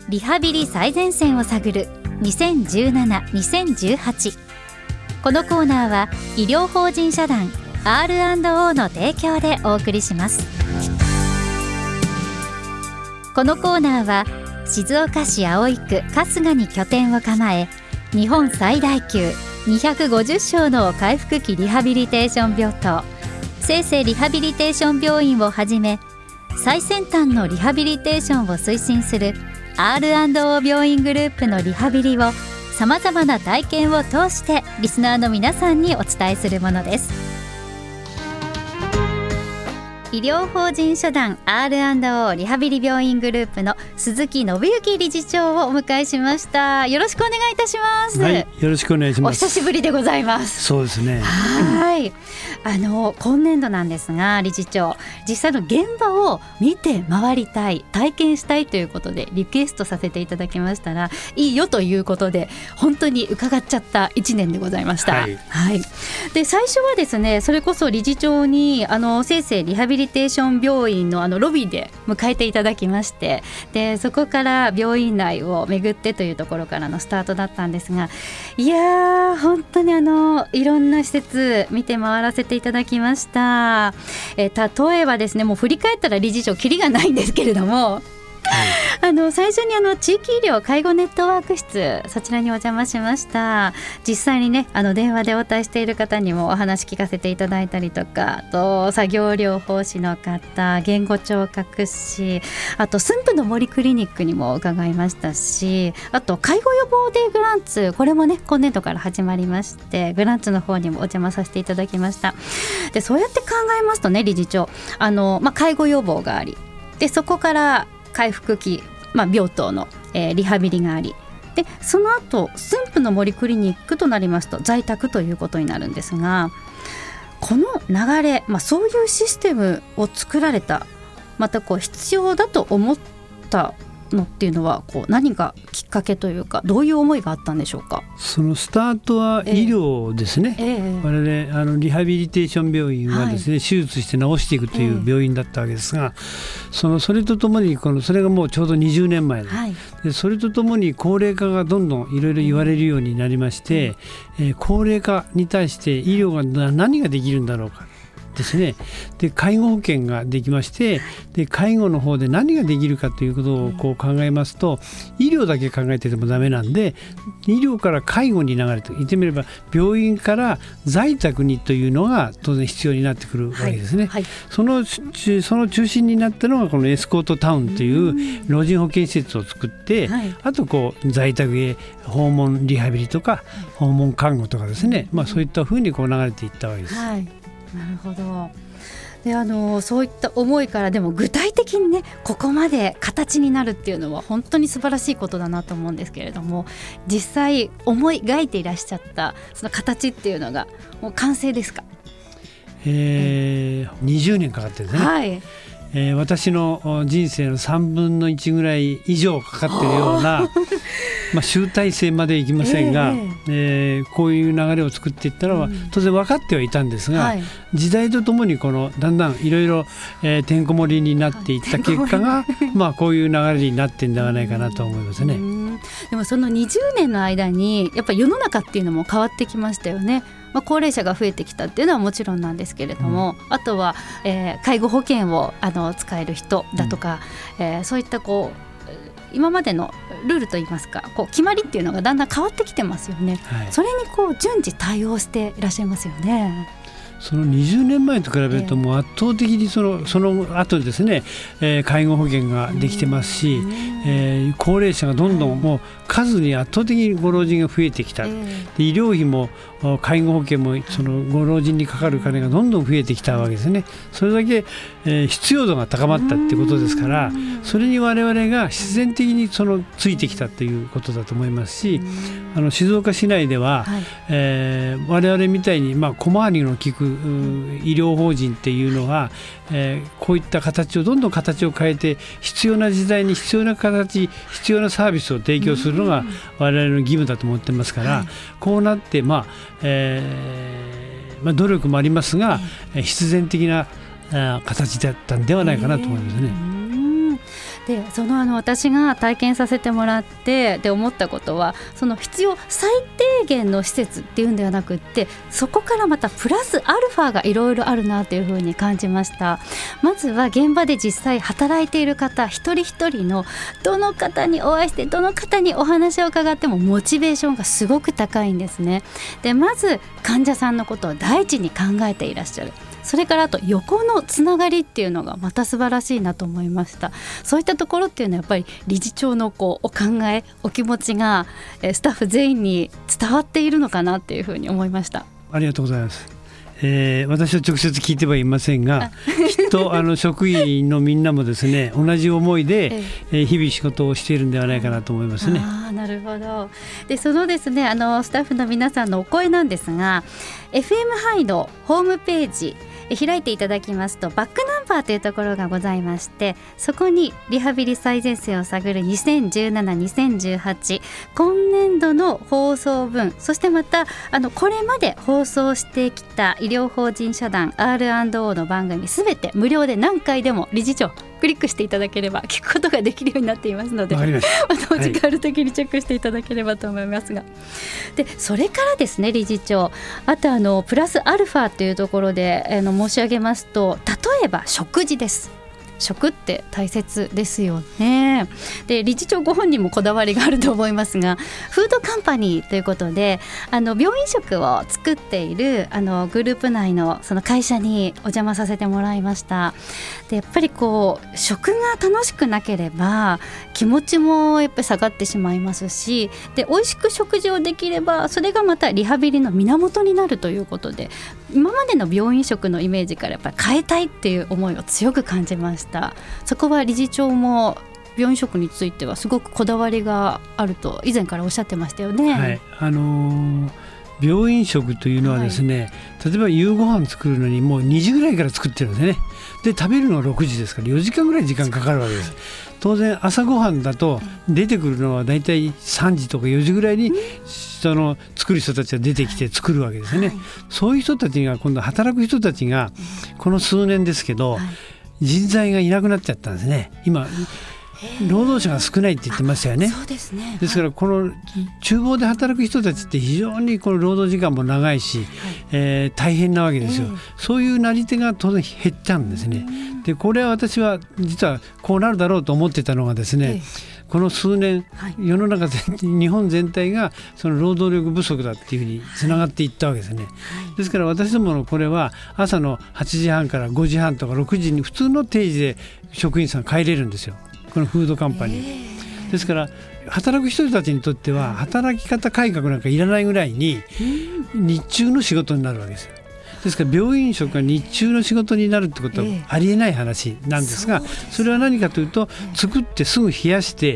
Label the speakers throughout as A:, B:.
A: リハビリ最前線を探る2017-2018。このコーナーは医療法人社団 R&O の提供でお送りします。このコーナーは静岡市葵区春日に拠点を構え、日本最大級250床の回復期リハビリテーション病棟清々リハビリテーション病院をはじめ、最先端のリハビリテーションを推進する R&O 病院グループのリハビリをさまざまな体験を通してリスナーの皆さんにお伝えするものです。医療法人社団 R&O リハビリ病院グループの鈴木信之理事長をお迎えしました。よろしくお願いいたします。
B: はい、よろしくお願いします。
A: お久しぶりでございます。
B: そうですね。
A: はい、今年度なんですが、理事長、実際の現場を見て回りたい、体験したいということでリクエストさせていただきましたら、いいよということで本当に伺っちゃった1年でございました。
B: はい
A: はい、で最初はですね、それこそ理事長に清々リハビリテーション病院のロビーで迎えていただきまして、でそこから病院内を巡ってというところからのスタートだったんですが、いやー本当にいろんな施設見て回らせていただきました。例えばですね、もう振り返ったら理事長キリがないんですけれども、最初に地域医療介護ネットワーク室、そちらにお邪魔しました。実際にね、電話で応対している方にもお話聞かせていただいたりとか、あと作業療法士の方、言語聴覚士、あと駿府の森クリニックにも伺いましたし、あと介護予防デーグランツ、これもね今年度から始まりまして、グランツの方にもお邪魔させていただきました。でそうやって考えますとね、理事長、介護予防があり、でそこから回復期、病棟の、リハビリがあり、でその後駿府の森クリニックとなりますと在宅ということになるんですが、この流れ、そういうシステムを作られた、また必要だと思ったのっていうのは何がきっかけというか、どういう思いがあったんでしょうか。
B: そのスタートは医療ですね。我々リハビリテーション病院はですね、手術して治していくという病院だったわけですが、それとともにそれがもうちょうど20年前で、それとともに高齢化がどんどんいろいろ言われるようになりまして、高齢化に対して医療が何ができるんだろうかですね。で介護保険ができまして、で介護の方で何ができるかということを考えますと、医療だけ考えててもダメなんで、医療から介護に流れて、言ってみれば病院から在宅にというのが当然必要になってくるわけですね。その中心になったのがこのエスコートタウンという老人保健施設を作って、あと在宅へ訪問リハビリとか訪問看護とかですね、そういったふうに流れていったわけです。
A: なるほど。でそういった思いから、でも具体的にねここまで形になるっていうのは本当に素晴らしいことだなと思うんですけれども、実際思い描いていらっしゃったその形っていうのがもう完成ですか。
B: 20年かかってるんですね。私の人生の3分の1ぐらい以上かかっているような集大成までいきませんが、こういう流れを作っていったのは当然分かってはいたんですが、時代とともにだんだんいろいろてんこ盛りになっていった結果がこういう流れになっているんではないかなと思いますね。
A: でもその20年の間にやっぱり世の中っていうのも変わってきましたよね。高齢者が増えてきたっていうのはもちろんなんですけれども、あとは、介護保険を使える人だとか、そういった今までのルールといいますか決まりっていうのがだんだん変わってきてますよね。それに順次対応していらっしゃいますよね。
B: その20年前と比べるともう圧倒的にその後ですね、介護保険ができてますし、高齢者がどんどんもう数に圧倒的にご老人が増えてきた。で医療費も介護保険もご老人にかかる金がどんどん増えてきたわけですね。それだけ、必要度が高まったってことですから、それに我々が自然的についてきたということだと思いますし、静岡市内では、我々みたいに小回りの利く医療法人っていうのが、こういった形をどんどん形を変えて、必要な時代に必要な形、必要なサービスを提供するのが我々の義務だと思ってますから、こうなって努力もありますが、必然的な形だったんではないかなと思いますね。
A: で私が体験させてもらってで思ったことは、その必要最低限の施設っていうんではなくって、そこからまたプラスアルファがいろいろあるなというふうに感じました。まずは現場で実際働いている方一人一人の、どの方にお会いしてどの方にお話を伺ってもモチベーションがすごく高いんですね。でまず患者さんのことを第一に考えていらっしゃる。それからあと横のつながりっていうのがまた素晴らしいなと思いました。そういったところっていうのはやっぱり理事長のお考えお気持ちがスタッフ全員に伝わっているのかなっていうふうに思いました。
B: ありがとうございます。私は直接聞いてはいませんがきっと職員のみんなもですね同じ思いで、日々仕事をしているんではないかなと思いますね。
A: なるほど。でそのですねスタッフの皆さんのお声なんですが、 FM ハイのホームページ開いていただきますとバックナンバーというところがございまして、そこにリハビリ最前線を探る2017-2018今年度の放送分、そしてまたこれまで放送してきた医療法人社団 R&O の番組すべて無料で何回でも理事長クリックしていただければ聞くことができるようになっていますので、またお時間ある時にチェックしていただければと思いますが、でそれからですね理事長、あとプラスアルファというところで申し上げますと、例えば食事です。食って大切ですよね。で理事長ご本人もこだわりがあると思いますが、フードカンパニーということで病院食を作っているグループ内のその会社にお邪魔させてもらいました。でやっぱり食が楽しくなければ気持ちもやっぱり下がってしまいますし、で美味しく食事をできればそれがまたリハビリの源になるということで、今までの病院食のイメージからやっぱり変えたいっていう思いを強く感じました。そこは理事長も病院食についてはすごくこだわりがあると以前からおっしゃってましたよね。
B: はい、病院食というのはですね、例えば夕ご飯作るのにもう2時ぐらいから作ってるんですね。で食べるのは6時ですから4時間ぐらい時間かかるわけです。当然朝ごはんだと出てくるのはだいたい3時とか4時ぐらいにその作る人たちが出てきて作るわけですね。そういう人たちが今度働く人たちがこの数年ですけど、人材がいなくなっちゃったんですね。今労働者が少ないって言ってましたよね。
A: そうですね。
B: ですからこの厨房で働く人たちって非常にこの労働時間も長いし、大変なわけですよ。そういうなり手が当然減っちゃうんですね。でこれは私は実はこうなるだろうと思ってたのがですね、この数年、世の中日本全体がその労働力不足だっていうふうにつながっていったわけですね。ですから私どものこれは朝の8時半から5時半とか6時に普通の定時で職員さん帰れるんですよ、このフードカンパニー。ですから働く人たちにとっては働き方改革なんかいらないぐらいに日中の仕事になるわけですよ。ですから病院食が日中の仕事になるってことはありえない話なんですが、それは何かというと作ってすぐ冷やして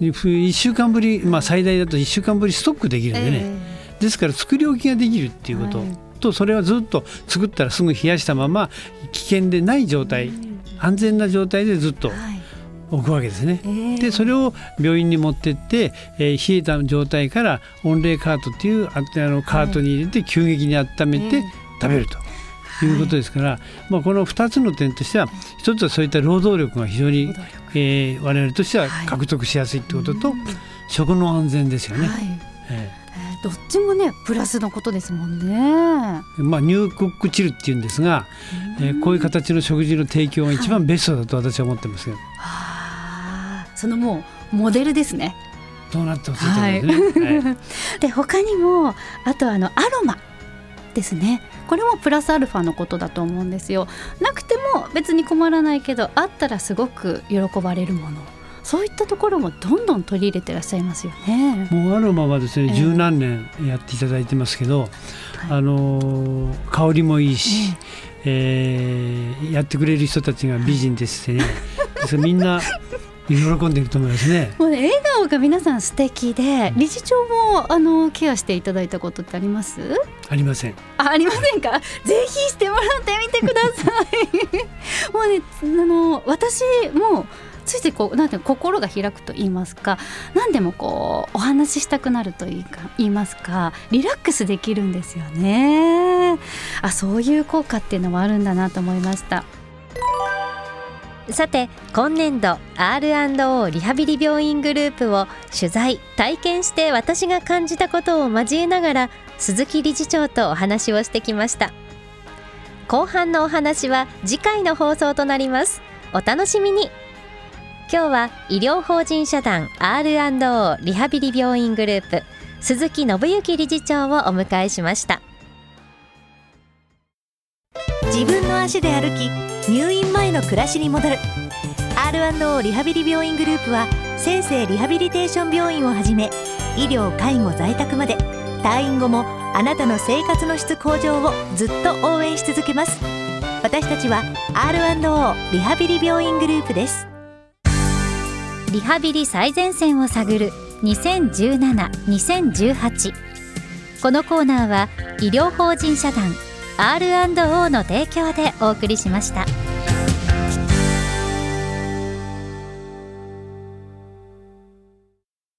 B: 1週間ぶり、最大だと1週間ぶりストックできるんでね、ですから作り置きができるっていうこと、とそれはずっと作ったらすぐ冷やしたまま危険でない状態、安全な状態でずっと置くわけですね。でそれを病院に持ってって、冷えた状態から温冷カートっていうカートに入れて急激に温めて食べるということですから、この2つの点としては、一つはそういった労働力が非常に、我々としては獲得しやすいということと、食の安全ですよね。
A: どっちもねプラスのことですもんね。
B: ニュークックチルっていうんですが、こういう形の食事の提供が一番ベストだと私は思ってますけど、
A: そのもうモデルですね。
B: どうなってほしいと思いますね。
A: で他にもあとアロマですね。これもプラスアルファのことだと思うんですよ。なくても別に困らないけど、あったらすごく喜ばれるもの、そういったところもどんどん取り入れてらっしゃいますよね。
B: もうアロマはですね、十何年やっていただいてますけど、香りもいいし、やってくれる人たちが美人ですね。ですみんな喜んでいると思いますね。
A: もう笑顔が皆さん素敵で、理事長もケアしていただいたことってあります？
B: ありません。
A: ありませんか？ぜひしてもらってみてください。もうね、私もついついなんて心が開くと言いますか、何でもお話ししたくなると言いますか、リラックスできるんですよね。そういう効果っていうのもあるんだなと思いました。
C: さて今年度 R&O リハビリ病院グループを取材体験して私が感じたことを交えながら鈴木理事長とお話をしてきました。後半のお話は次回の放送となります。お楽しみに。今日は医療法人社団 R&O リハビリ病院グループ鈴木信之理事長をお迎えしました。
D: 自分の足で歩き入院前の暮らしに戻る R&O リハビリ病院グループは生成リハビリテーション病院をはじめ医療介護在宅まで退院後もあなたの生活の質向上をずっと応援し続けます。私たちは R&O リハビリ病院グループです。
C: リハビリ最前線を探る2017-2018。このコーナーは医療法人社団 R&O の提供でお送りしました。